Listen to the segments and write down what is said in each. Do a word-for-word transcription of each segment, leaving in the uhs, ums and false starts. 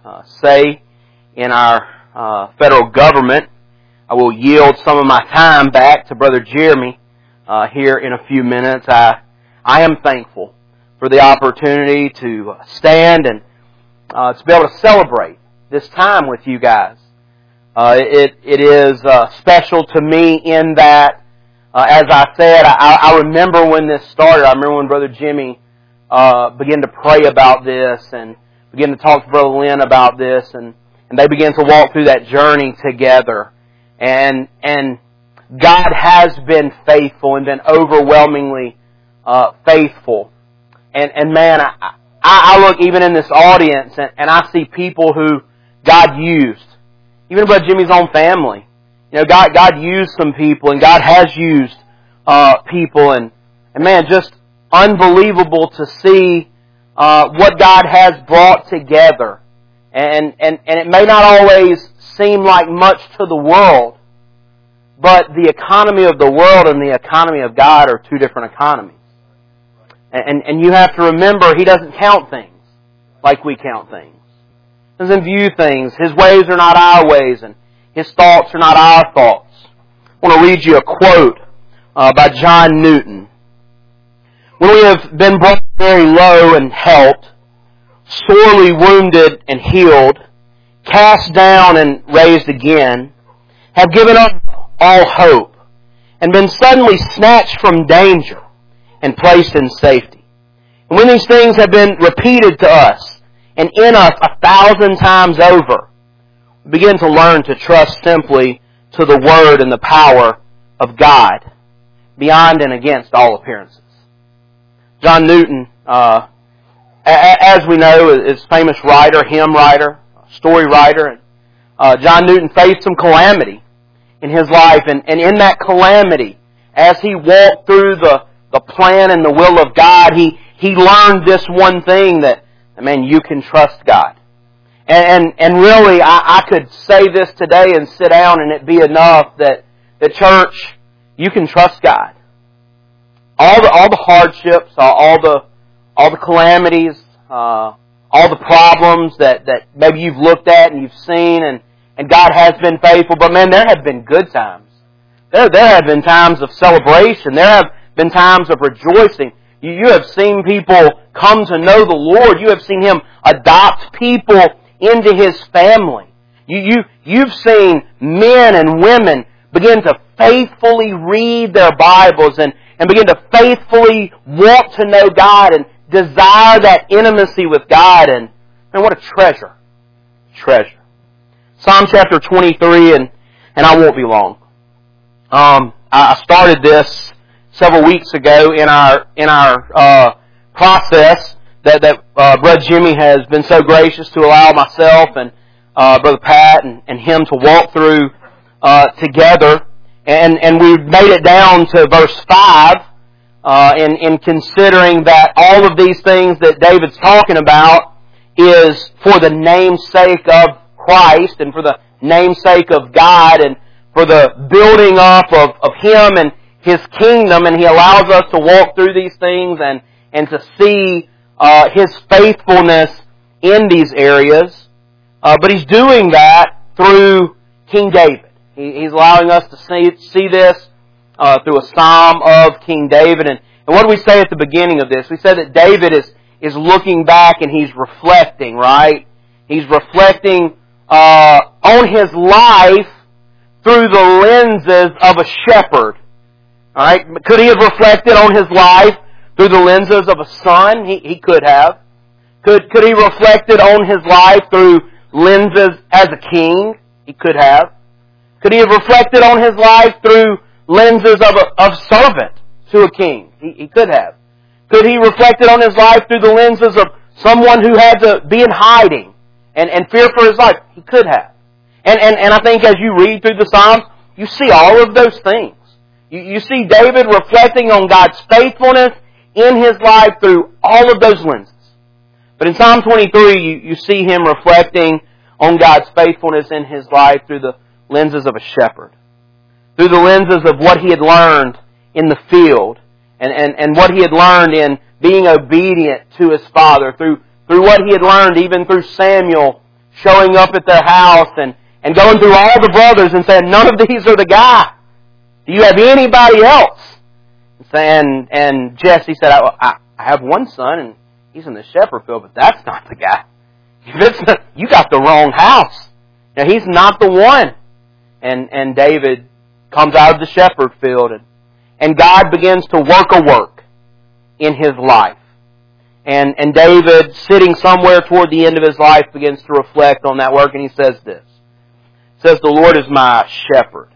uh, say in our uh, federal government. I will yield some of my time back to Brother Jeremy uh, here in a few minutes. I I am thankful for the opportunity to stand and uh, to be able to celebrate this time with you guys. Uh, it it is uh, special to me in that, uh, as I said, I, I remember when this started. I remember when Brother Jimmy uh, began to pray about this and began to talk to Brother Lynn about this, and, and they began to walk through that journey together. And and God has been faithful and been overwhelmingly uh, faithful. And and man, I, I look even in this audience and, and I see people who God used. Even Brother Jimmy's own family. You know, God God used some people, and God has used uh, people. And, and man, just unbelievable to see uh, what God has brought together. And, and, and it may not always seem like much to the world, but the economy of the world and the economy of God are two different economies. And, and you have to remember, He doesn't count things like we count things. He doesn't view things. His ways are not our ways, and His thoughts are not our thoughts. I want to read you a quote uh, by John Newton. When we have been brought very low and helped, sorely wounded and healed, cast down and raised again, have given up all hope, and been suddenly snatched from danger and placed in safety. And when these things have been repeated to us and in us a thousand times over, we begin to learn to trust simply to the Word and the power of God, beyond and against all appearances. John Newton, uh, as we know, is a famous writer, hymn writer, story writer. And, uh, John Newton faced some calamity in his life, and, and in that calamity, as he walked through the, the plan and the will of God, he, he learned this one thing, that, man, you can trust God. And, and, and really, I, I could say this today and sit down and it be enough that the church, you can trust God. All the, all the hardships, all the, all the calamities, uh, all the problems that, that maybe you've looked at and you've seen, and, and God has been faithful. But man, there have been good times. There, there have been times of celebration. There have been times of rejoicing. You, you have seen people come to know the Lord. You have seen Him adopt people into His family. You, you, you've seen men and women begin to faithfully read their Bibles and, and begin to faithfully want to know God and desire that intimacy with God. And, and what a treasure. Treasure. Psalm chapter twenty-three, and, and I won't be long. Um, I started this several weeks ago in our in our uh, process that that uh, Brother Jimmy has been so gracious to allow myself and uh, Brother Pat and, and him to walk through uh, together, and and we've made it down to verse five. Uh, in, in considering that all of these things that David's talking about is for the namesake of Christ and for the namesake of God and for the building up of, of Him and His kingdom, and He allows us to walk through these things and, and to see uh, His faithfulness in these areas. Uh, but He's doing that through King David. He, he's allowing us to see, see this Uh, through a psalm of King David. And, and what do we say at the beginning of this? We said that David is, is looking back and he's reflecting, right? He's reflecting uh, on his life through the lenses of a shepherd. Alright? Could he have reflected on his life through the lenses of a son? He, he could have. Could, could he have reflected on his life through lenses as a king? He could have. Could he have reflected on his life through lenses of a of servant to a king? He, he could have. Could he reflected on his life through the lenses of someone who had to be in hiding and, and fear for his life? He could have. And, and and I think as you read through the Psalms, you see all of those things. You, you see David reflecting on God's faithfulness in his life through all of those lenses. But in Psalm twenty-three, you, you see him reflecting on God's faithfulness in his life through the lenses of a shepherd. Through the lenses of what he had learned in the field and, and, and what he had learned in being obedient to his father. Through, through what he had learned even through Samuel showing up at their house and, and going through all the brothers and saying, none of these are the guy. Do you have anybody else? And, and Jesse said, I, I have one son and he's in the shepherd field, but that's not the guy. If it's not, you got the wrong house. Now, he's not the one. And, and David comes out of the shepherd field and, and God begins to work a work in his life. And, and David, sitting somewhere toward the end of his life, begins to reflect on that work, and he says this. He says, the Lord is my shepherd.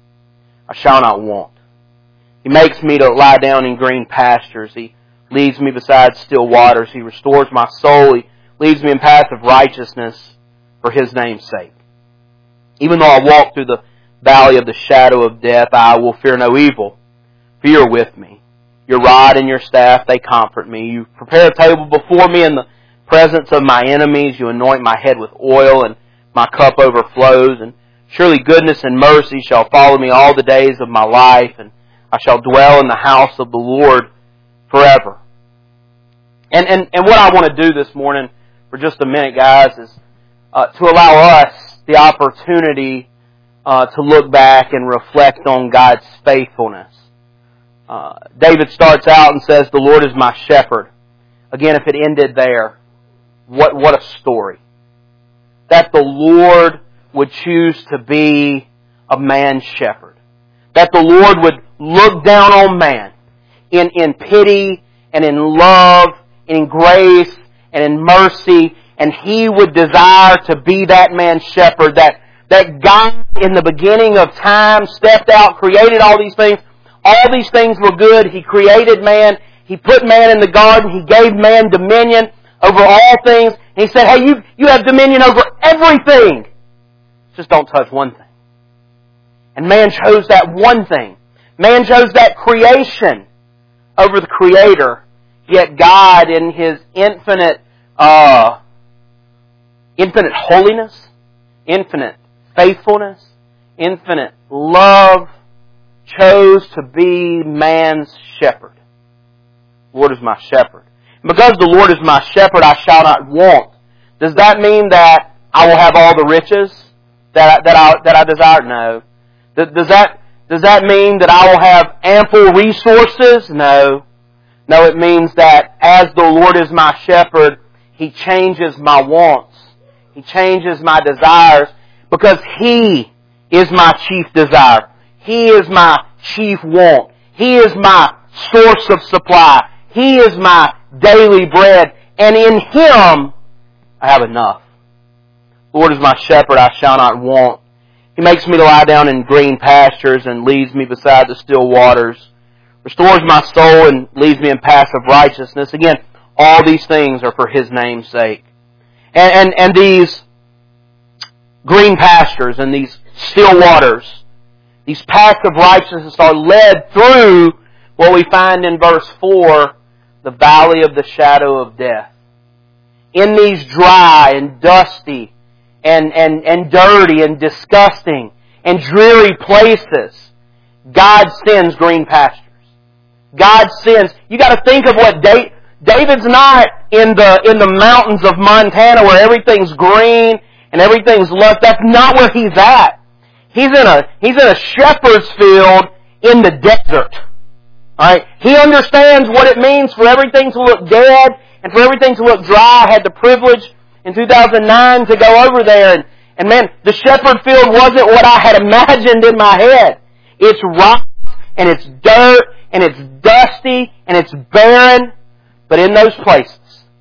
I shall not want. He makes me to lie down in green pastures. He leads me beside still waters. He restores my soul. He leads me in paths of righteousness for His name's sake. Even though I walk through the valley of the shadow of death, I will fear no evil, for you are with me. Your rod and your staff, they comfort me. You prepare a table before me in the presence of my enemies. You anoint my head with oil, and my cup overflows. And surely goodness and mercy shall follow me all the days of my life, and I shall dwell in the house of the Lord forever. And and, and what I want to do this morning for just a minute, guys, is uh, to allow us the opportunity uh, to look back and reflect on God's faithfulness. Uh, David starts out and says, the Lord is my shepherd. Again, if it ended there, what what a story. That the Lord would choose to be a man's shepherd. That the Lord would look down on man in, in pity and in love and in grace and in mercy, and He would desire to be that man's shepherd. That, that God in the beginning of time stepped out, created all these things. All these things were good. He created man. He put man in the garden. He gave man dominion over all things. And He said, hey, you, you have dominion over everything. Just don't touch one thing. And man chose that one thing. Man chose that creation over the Creator. Yet God, in His infinite, uh, infinite holiness, infinite faithfulness, infinite love, chose to be man's shepherd. The Lord is my shepherd. And because the Lord is my shepherd, I shall not want. Does that mean that I will have all the riches that, that, I, that I desire? No. Does that, does that mean that I will have ample resources? No. No, it means that as the Lord is my shepherd, He changes my wants. He changes my desires because He is my chief desire. He is my chief want. He is my source of supply. He is my daily bread. And in Him, I have enough. The Lord is my shepherd, I shall not want. He makes me to lie down in green pastures and leads me beside the still waters. Restores my soul and leads me in paths of righteousness. Again, all these things are for His name's sake. And, and, and these green pastures and these still waters, these paths of righteousness are led through what we find in verse four, the valley of the shadow of death. In these dry and dusty and, and, and dirty and disgusting and dreary places, God sends green pastures. God sends. You got to think of what David. David's not in the in the mountains of Montana where everything's green and everything's lush. That's not where he's at. He's in a he's in a shepherd's field in the desert. All right. He understands what it means for everything to look dead and for everything to look dry. I had the privilege in two thousand nine to go over there, and and man, the shepherd field wasn't what I had imagined in my head. It's rocks and it's dirt and it's dusty and it's barren. But in those places,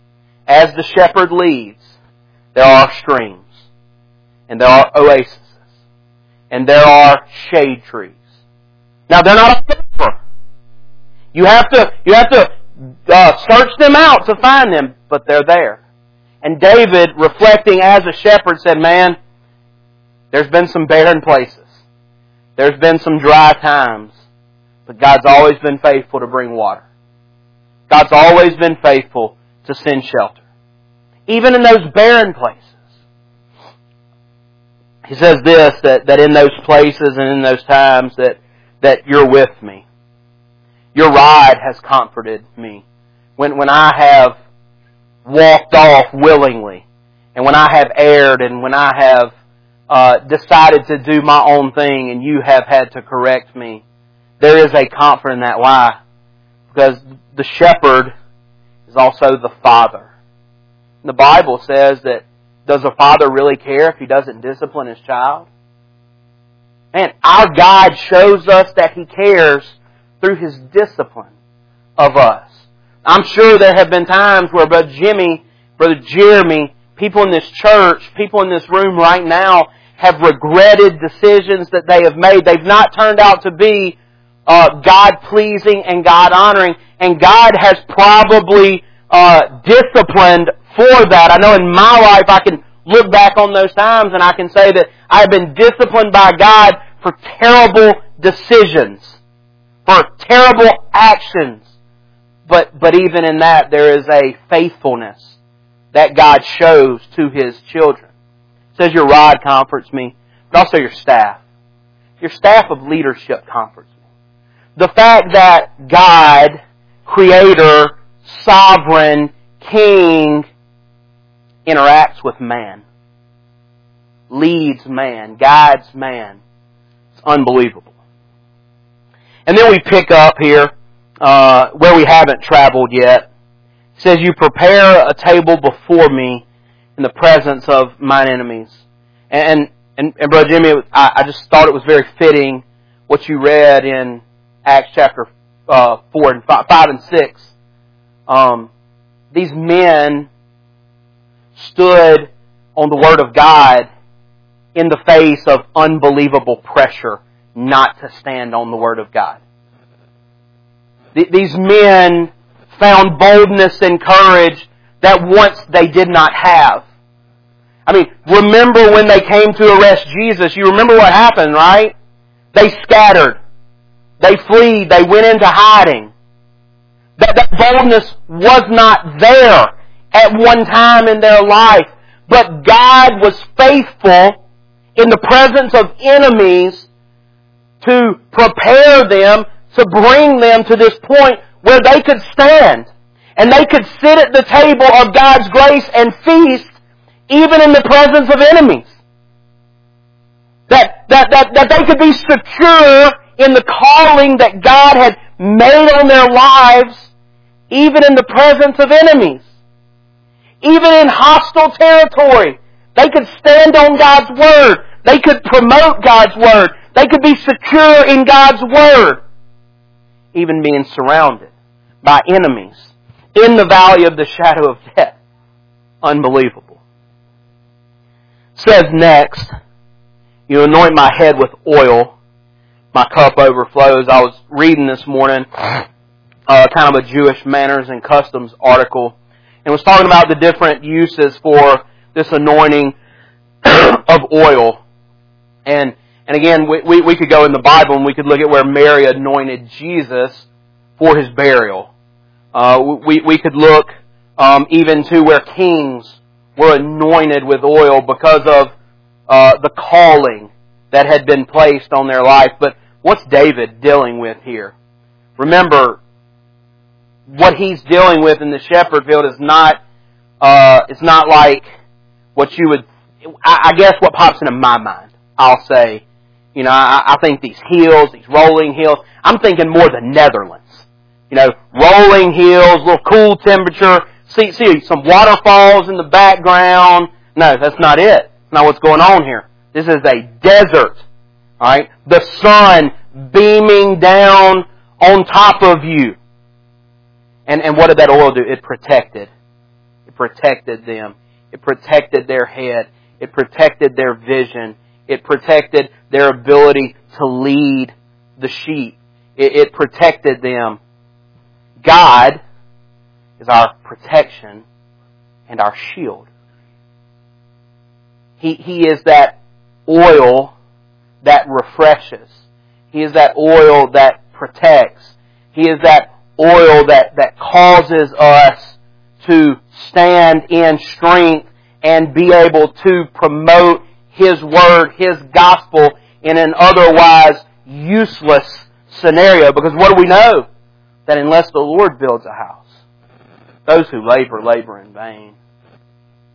as the shepherd leads, there are streams, and there are oases, and there are shade trees. Now they're not all over. You have to you have to uh, search them out to find them, but they're there. And David, reflecting as a shepherd, said, "Man, there's been some barren places. There's been some dry times, but God's always been faithful to bring water. God's always been faithful to send shelter. Even in those barren places." He says this, that, that in those places and in those times that, that you're with me. Your rod has comforted me. When, when I have walked off willingly And when I have erred and when I have uh, decided to do my own thing and you have had to correct me, there is a comfort in that. Why? Because the shepherd is also the father. And the Bible says that, does a father really care if he doesn't discipline his child? Man, our God shows us that He cares through His discipline of us. I'm sure there have been times where Brother Jimmy, Brother Jeremy, people in this church, people in this room right now have regretted decisions that they have made. They've not turned out to be uh, God-pleasing and God-honoring. And God has probably uh, disciplined for that. I know in my life I can look back on those times and I can say that I've been disciplined by God for terrible decisions, for terrible actions. But, but even in that, there is a faithfulness that God shows to His children. It says your rod comforts me, but also your staff. Your staff of leadership comforts me. The fact that God, Creator, Sovereign, King, interacts with man, leads man, guides man. It's unbelievable. And then we pick up here uh, where we haven't traveled yet. It says, you prepare a table before me in the presence of mine enemies. And, and, and Brother Jimmy, I, I just thought it was very fitting what you read in Acts chapter uh, four and five, five and six. Um, these men stood on the Word of God in the face of unbelievable pressure not to stand on the Word of God. These men found boldness and courage that once they did not have. I mean, remember when they came to arrest Jesus, you remember what happened, right? They scattered. They fled. They went into hiding. That, that boldness was not there at one time in their life. But God was faithful in the presence of enemies to prepare them, to bring them to this point where they could stand. And they could sit at the table of God's grace and feast even in the presence of enemies. That, that, that, that they could be secure in the calling that God had made on their lives even in the presence of enemies. Even in hostile territory, they could stand on God's Word. They could promote God's Word. They could be secure in God's Word. Even being surrounded by enemies in the valley of the shadow of death. Unbelievable. It says next, you anoint my head with oil. My cup overflows. I was reading this morning uh, kind of a Jewish manners and customs article. And was talking about the different uses for this anointing of oil. And and again, we, we, we could go in the Bible and we could look at where Mary anointed Jesus for His burial. Uh, we, we could look um, even to where kings were anointed with oil because of uh, the calling that had been placed on their life. But what's David dealing with here? Remember, what he's dealing with in the shepherd field is not, uh, it's not like what you would, I, I guess what pops into my mind, I'll say, you know, I, I think these hills, these rolling hills, I'm thinking more the Netherlands. You know, rolling hills, little cool temperature, see, see some waterfalls in the background. No, that's not it. That's not what's going on here. This is a desert. Alright? The sun beaming down on top of you. And, and what did that oil do? It protected. It protected them. It protected their head. It protected their vision. It protected their ability to lead the sheep. It, it protected them. God is our protection and our shield. He, he is that oil that refreshes. He is that oil that protects. He is that oil that, that causes us to stand in strength and be able to promote His Word, His gospel in an otherwise useless scenario. Because what do we know? That unless the Lord builds a house, those who labor, labor in vain.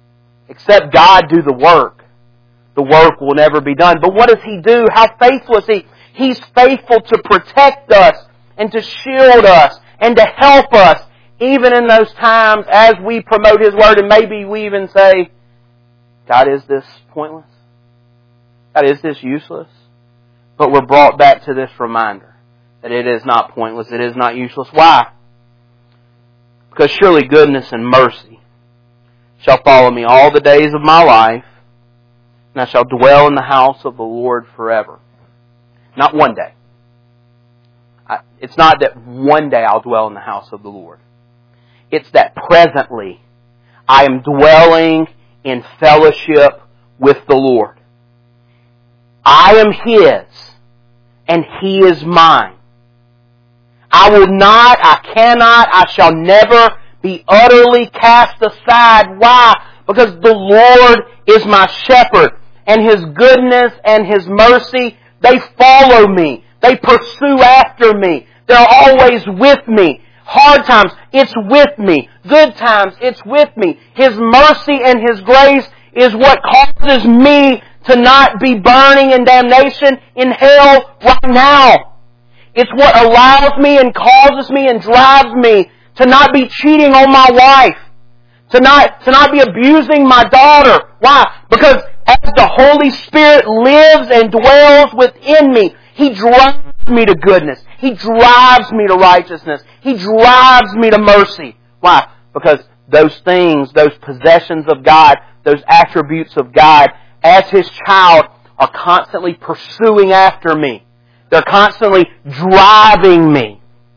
Except God do the work, the work will never be done. But what does He do? How faithful is He? He's faithful to protect us and to shield us and to help us even in those times as we promote His Word. And maybe we even say, God, is this pointless? God, is this useless? But we're brought back to this reminder that it is not pointless, it is not useless. Why? Because surely goodness and mercy shall follow me all the days of my life, and I shall dwell in the house of the Lord forever. Not one day. I, it's not that one day I'll dwell in the house of the Lord. It's that presently I am dwelling in fellowship with the Lord. I am His, and He is mine. I will not, I cannot, I shall never be utterly cast aside. Why? Because the Lord is my shepherd, and His goodness and His mercy, they follow me. They pursue after me. They're always with me. Hard times, it's with me. Good times, it's with me. His mercy and His grace is what causes me to not be burning in damnation in hell right now. It's what allows me and causes me and drives me to not be cheating on my wife. To not, to not be abusing my daughter. Why? Because as the Holy Spirit lives and dwells within me, He drives me to goodness. He drives me to righteousness. He drives me to mercy. Why? Because those things, those possessions of God, those attributes of God, as His child, are constantly pursuing after me. They're constantly driving me.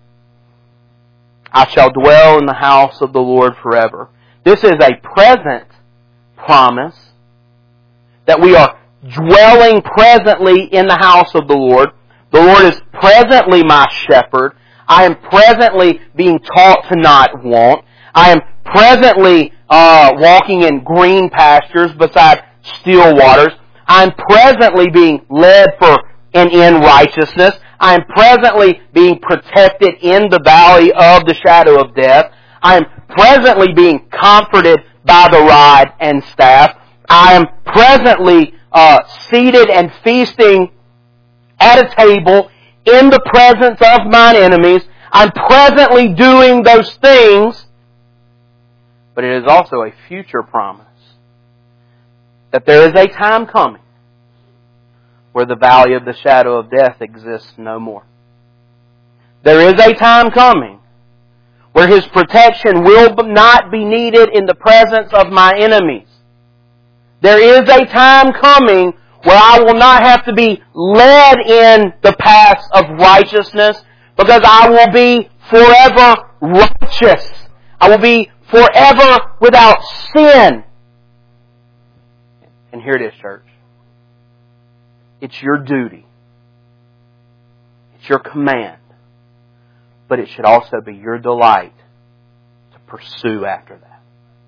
I shall dwell in the house of the Lord forever. This is a present promise that we are dwelling presently in the house of the Lord. The Lord is presently my shepherd. I am presently being taught to not want. I am presently uh, walking in green pastures beside still waters. I am presently being led for and in righteousness. I am presently being protected in the valley of the shadow of death. I am presently being comforted by the rod and staff. I am presently uh, seated and feasting at a table in the presence of mine enemies. I'm presently doing those things, but it is also a future promise that there is a time coming where the valley of the shadow of death exists no more. There is a time coming where His protection will not be needed in the presence of my enemies. There is a time coming where I will not have to be led in the paths of righteousness, because I will be forever righteous. I will be forever without sin. And here it is, church. It's your duty. It's your command. But it should also be your delight to pursue after that.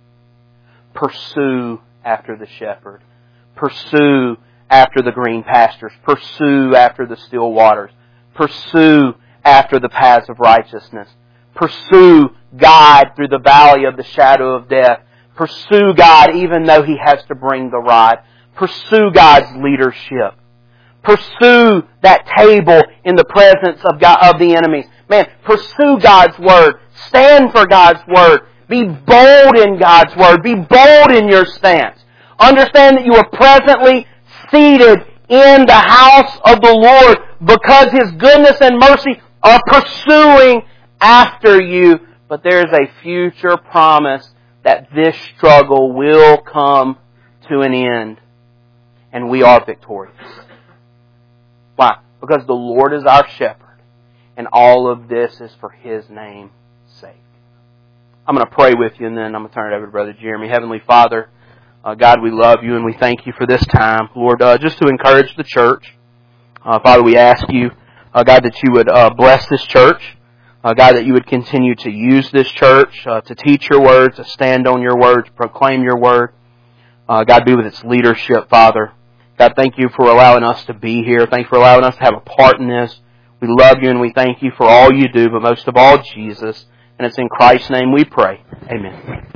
Pursue after the shepherd. Pursue after the green pastures. Pursue after the still waters. Pursue after the paths of righteousness. Pursue God through the valley of the shadow of death. Pursue God even though He has to bring the rod. Pursue God's leadership. Pursue that table in the presence of God, of the enemies. Man, pursue God's Word. Stand for God's Word. Be bold in God's Word. Be bold in your stance. Understand that you are presently seated in the house of the Lord because His goodness and mercy are pursuing after you. But there is a future promise that this struggle will come to an end. And we are victorious. Why? Because the Lord is our shepherd. And all of this is for His name's sake. I'm going to pray with you and then I'm going to turn it over to Brother Jeremy. Heavenly Father, uh, God, we love You and we thank You for this time. Lord, uh, just to encourage the church. Uh, Father, we ask You, uh, God, that You would uh, bless this church. Uh, God, that You would continue to use this church uh, to teach Your Word, to stand on Your Word, to proclaim Your Word. Uh, God, be with its leadership, Father. God, thank You for allowing us to be here. Thank You for allowing us to have a part in this. We love You and we thank You for all You do, but most of all, Jesus. And it's in Christ's name we pray. Amen.